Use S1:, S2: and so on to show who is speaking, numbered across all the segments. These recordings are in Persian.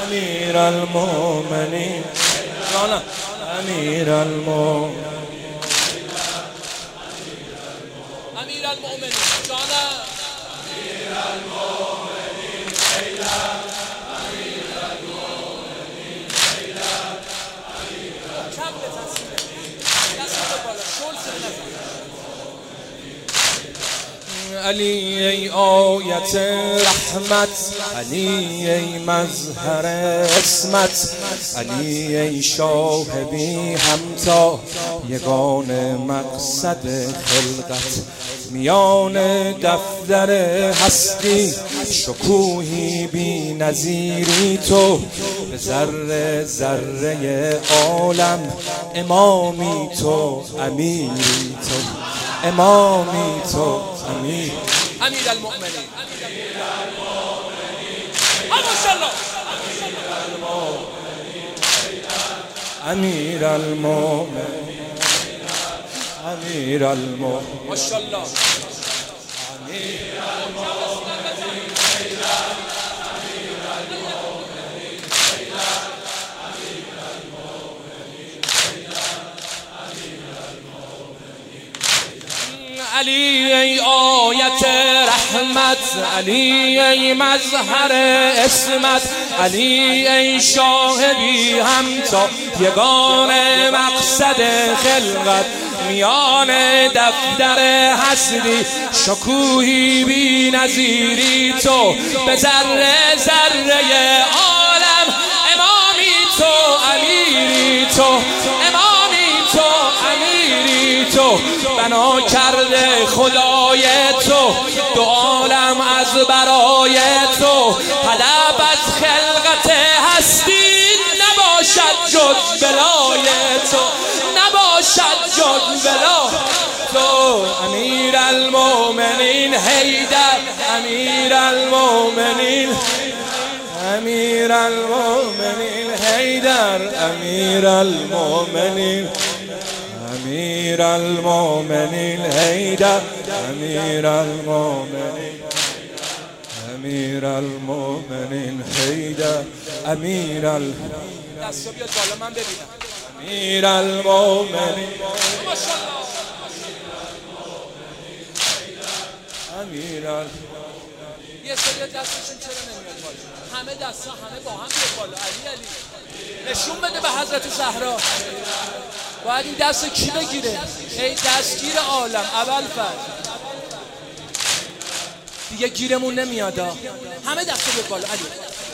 S1: امیر المؤمنین جانم امیر المؤمنین
S2: امیر المؤمنین جانم امیر المؤمنین حیدر امیر المؤمنین حیدر کم به تصویره دست رو بالا شل سر نزن
S1: علی ای آیت رحمت، علی ای مظهر عصمت، علی ای شاه بی همتا، یگان مقصد خلقت، میان دفتر هستی شکوهی بی نظیری تو، به ذره ذره عالم امامی تو، امیری تو، امامی تو، امیر
S2: المؤمنین ماشاءالله
S1: امیر المؤمنین امیر المؤمنین
S2: ماشاءالله
S1: علی ای آیت رحمت، علی ای مظهر عصمت، علی ای شاه بی همتا، یگان مقصد خلقت، میان دفتر هستی شکوهی بی نظیری تو، به ذره ذره عالم امامی تو، امیری تو، امامی تو، امیری تو، بنا کرده خدای تو دو عالم از برای تو، هدف از خلقت هستی نباشد جز بلای تو، نباشد جز بلا تو، امیر المؤمنین حیدر امیر المؤمنین امیر المؤمنین حیدر امیر المؤمنین امیر المؤمنین حیدر امیر المؤمنین امیر المؤمنین حیدر امیر
S2: دستو بیاد بالا من ببینم
S1: امیر المؤمنین
S2: ماشاءالله
S1: امیر
S2: یه سری دستشون چرا نمیاد بالا؟ همه دستا همه با هم بیاد بالا. علی علی نشون بده به حضرت زهرا. باید این دست کی بگیره؟ ای دستگیر عالم اول فرد دیگه گیرمون نمیاد. همه دستا بیاد بالا. علی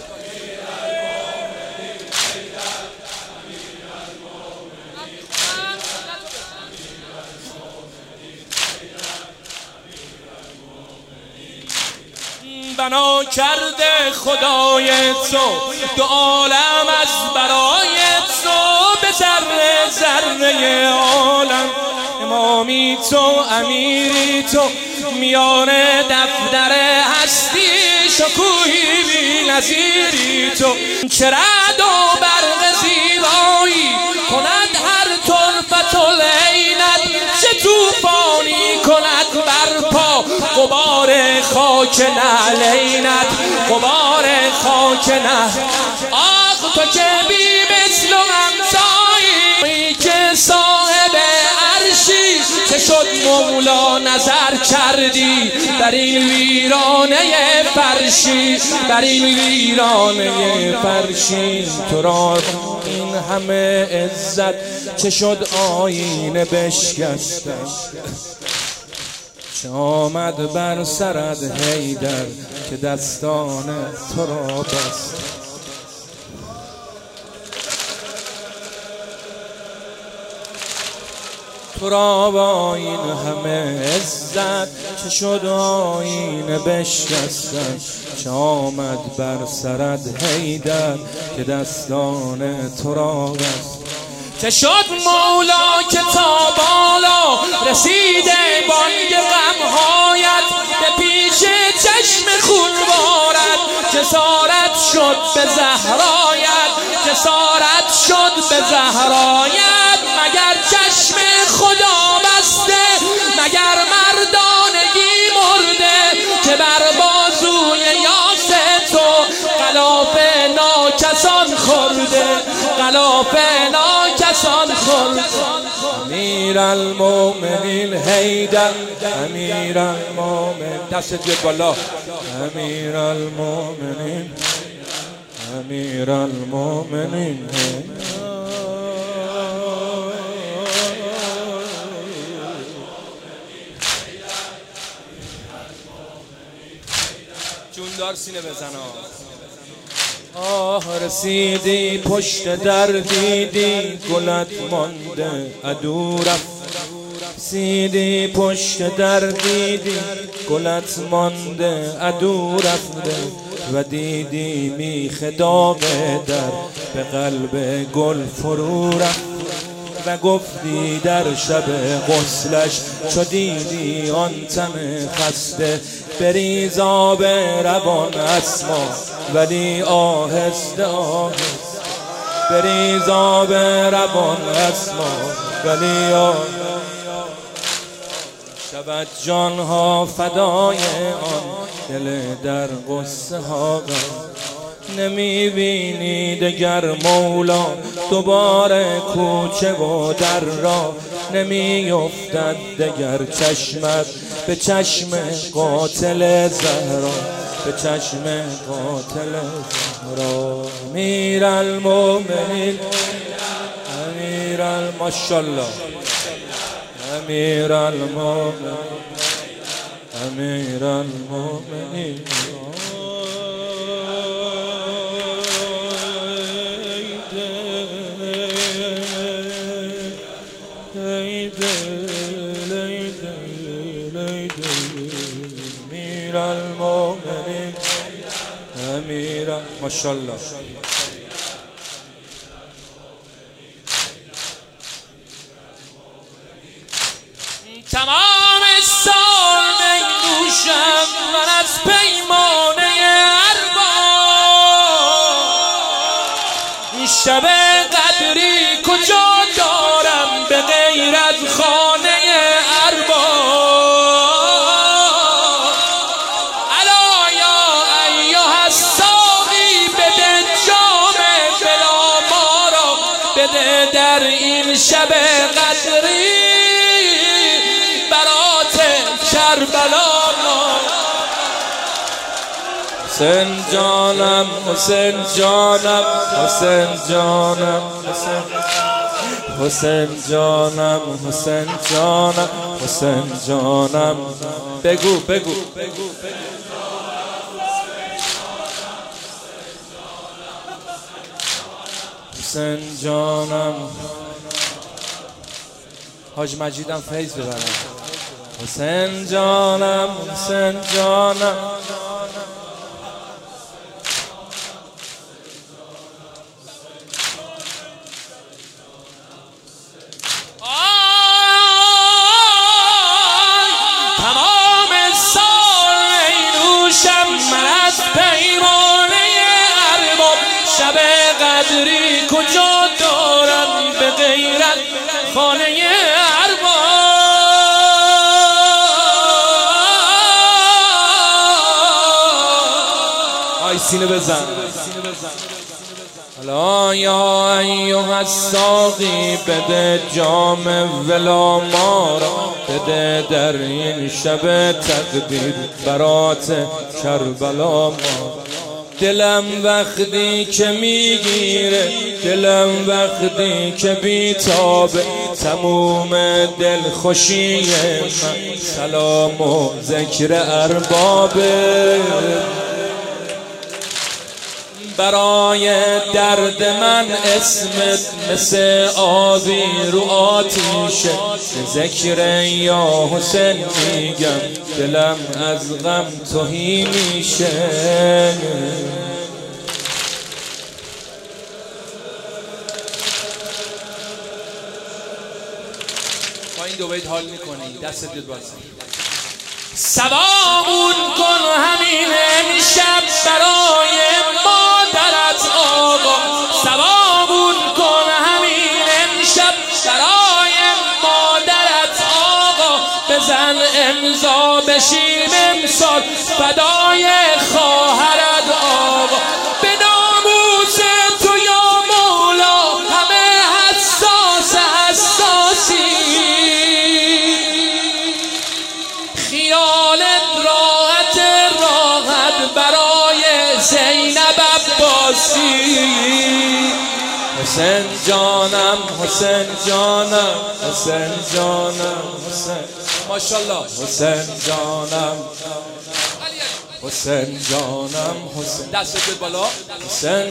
S1: بنا کرده خدای تو دو عالم از برای تو، به ذره ذره عالم امامی تو، امیری تو، میان دفتر هستی شکوهی بی نظیری تو، چه رعد و برق زیبایی کند هر طرفت العینت، چه توفانی کند برپا غبار خاک نعلینت، غبار خاک نعل. آخ تو که بی مثل و همتایی، که صاحب عرشی، چه شد مولا نظر کردی بر این ویرانه فرشی، بر این ویرانه فرشی، تو را این همه عزت چه شد آینه بشکستن، چه آمد بر سرت حیدر که دستان تو را بست. تو را با این همه عزت چه شد آینه بشکستن، چه آمد بر سرت حیدر که دستان تو را بست. چه شد مولا که تا بالا رسیده بانگ غمهایت، به پیش چشم خون بارد جسارت شد به زهرایت، جسارت شد به زهرایت. مگر چشم خدا بسته، مگر مردانگی مرده، که بر بازوی یاس تو غلاف ناکسان امیرالمومنین حیدر، امیرالمومنین، دستت بیاد بالا. امیرالمومنین، امیرالمومنین جوندار سینه بزن. آه رسیدی پشت در دیدی گلت مانده عدو رفت، رسیدی پشت در دیدی گلت مانده عدو رفته و دیدی میخ داغ در به قلب گل فرو رفت و گفتی در شب غسلش چو دیدی آن تن خسته بریز آب روان اسما ولی آهسته آهسته، بریز آب روان اسما ولی آهسته. شود جانها فدای آن دل در غصه ها غم، نمیبینی دگر مولا دوباره کوچه و در را، نمیافتد دگر چشمت به چشم قاتل زهرا، به چشم قاتل زهرا. امیرالمومنین، ماشاءالله، امیرالمومنین، امیرالمومنین. امیرالمومنین، امیرال، ماشاءالله.
S2: تمام سال می نوشم من از پیمانه ارباب، شب قدری کجا دارم به غیر از خانه ارباب. الا یا ایها الساقی بده جام بلا ما را، بده در این شب قدری کربلا ما.
S1: حسین جانم، حسین جانم، حسین جانم، حسین جانم، حسین جانم، حسین جانم. بگو بگو حسین جانم. حاج مجیدم فیض ببرم. حسین جانم، حسین جانم.
S2: تمام سال می نوشم من از پیمانه ارباب، شب قدری کجا دارم به غیر از خانه ارباب.
S1: سینه بزن. الا یا ایها الساقی بده جام ولا ما را، بده در این شب تقدیر برات کربلا ما. دلم وقتی که میگیره، دلم وقتی که بیتابه، تموم دل خوشی من سلام و ذکر اربابه. برای درد من اسمت مثل آبی رو آتیشه، ذکر یا حسین میگم دلم از غم تهی میشه.
S2: با این دو بیت حال میکنی، دستت بیاد بالا. سبامون کن همین امشب برای مادرت آقا، سبامون کن همین امشب برای مادرت آقا، بزن امضا بشیم امسال فدای خواهرت آقا. به ناموس تو یا مولا همه حساس حساسی،
S1: حسین جانم حسین جانم حسین جانم حسین
S2: ماشاءالله
S1: حسین جانم حسین جانم حسین
S2: دست بالا
S1: حسین